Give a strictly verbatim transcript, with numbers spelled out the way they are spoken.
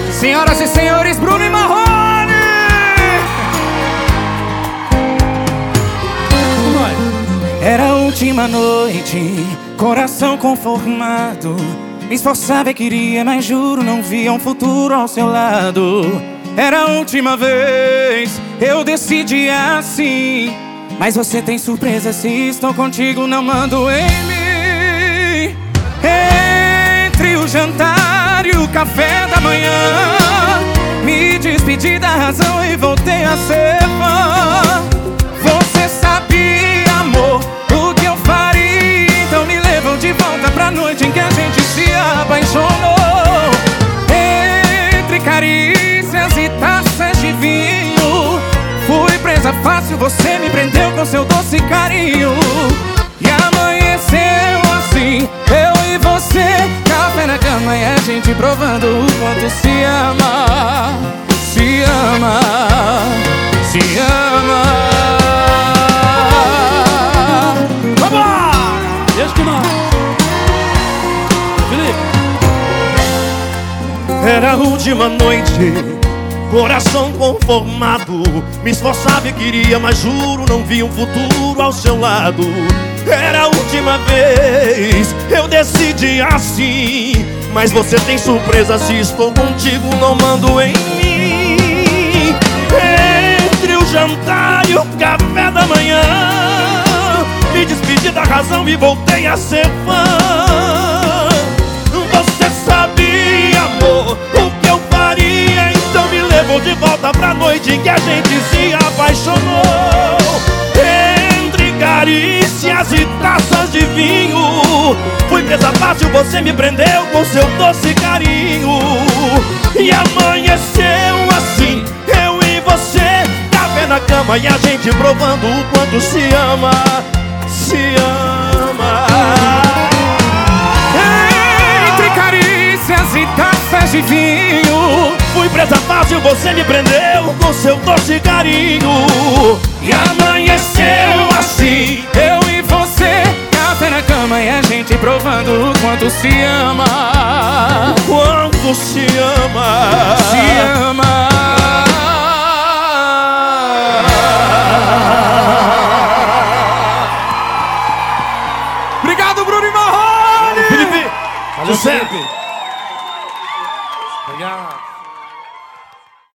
Senhoras e senhores, Bruno e Marrone! Era a última noite, coração conformado. Me esforçava e queria, mas juro, não via um futuro ao seu lado. Era a última vez, eu decidi assim. Mas você tem surpresa, se estou contigo, não mando em mim. Entre o jantar e o café da manhã, me despedi da razão e voltei a ser fã. Você sabia, amor, o que eu faria, então me levou de volta pra noite em que a gente se apaixonou. Entre carícias e taças de vinho, fui presa fácil, você me prendeu com seu doce carinho. E amanheceu assim, eu e você, café na cama e a gente provando o quanto se ama. Se ama, se ama. Vambora! Deixa que não. Felipe. Era a última noite, coração conformado. Me esforçava e queria, mas juro, não vi um futuro ao seu lado. Era a última vez, eu decidi assim. Mas você tem surpresa, se estou contigo, não mando em mim. Entre o jantar e o café da manhã, me despedi da razão e voltei a ser fã. Você sabia, amor, o que eu faria, então me levou de volta pra noite em que a gente se apaixonou. Entre carícias e taças de vinho, fui presa fácil, você me prendeu com seu doce carinho. E amanheceu assim, eu e você, café na cama e a gente provando o quanto se ama. Se ama. Entre carícias e taças de vinho, fui presa fácil, você me prendeu com seu doce carinho. e amanheceu assim, eu e você, café na cama e a gente provando o quanto se ama. Quanto se ama. Se ama. Obrigado, Bruno e Marrone! Felipe, Valeu, sucesso. Felipe.